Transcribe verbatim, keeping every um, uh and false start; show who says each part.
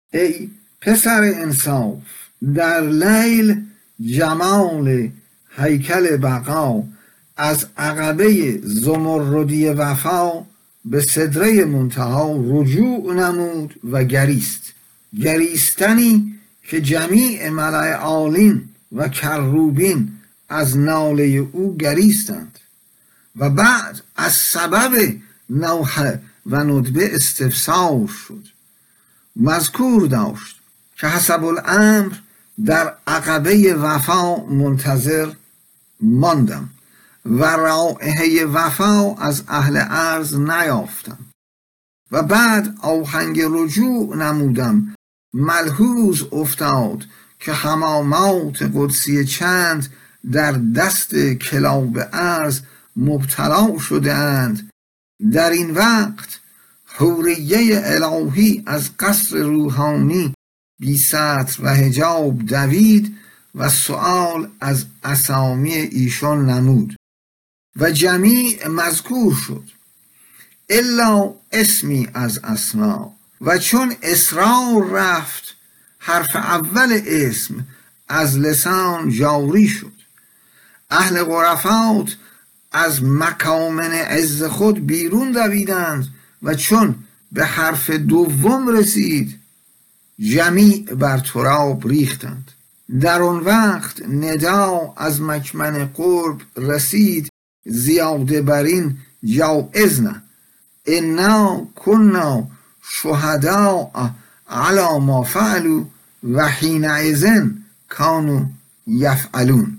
Speaker 1: ای پسر انصاف، در لیل جمال هیکل بقا از عقبه زمردی وفا به سدره منتها رجوع نمود و گریست. گریستنی که جمیع ملأ عالین و کروبین از ناله او گریستند و بعد از سبب نوحه و ندبه استفسار شد. مذکور داشت که حسب الامر در عقبه وفا منتظر ماندم و رائحه وفا از اهل ارض نیافتم و بعد آهنگ رجوع نمودم. ملحوظ افتاد که حمامات قدسی چند در دست کلاب ارض مبتلا شده اند. در این وقت حوریه الهی از قصر روحانی بی ستر و حجاب دوید و سؤال از اسامی ایشان نمود و جمیع مذکور شد الا اسمی از اسما. و چون اصرار رفت حرف اول اسم از لسان جاری شد. اهل غرفات از مکامن عز خود بیرون دویدند و چون به حرف دوم رسید جمیع بر تراب ریختند. در آن وقت ندا از مکمن قرب رسید زیاده بر این جایز نه انا کنا شهداء علی ما فعلوا و حینئذ کانوا یفعلون.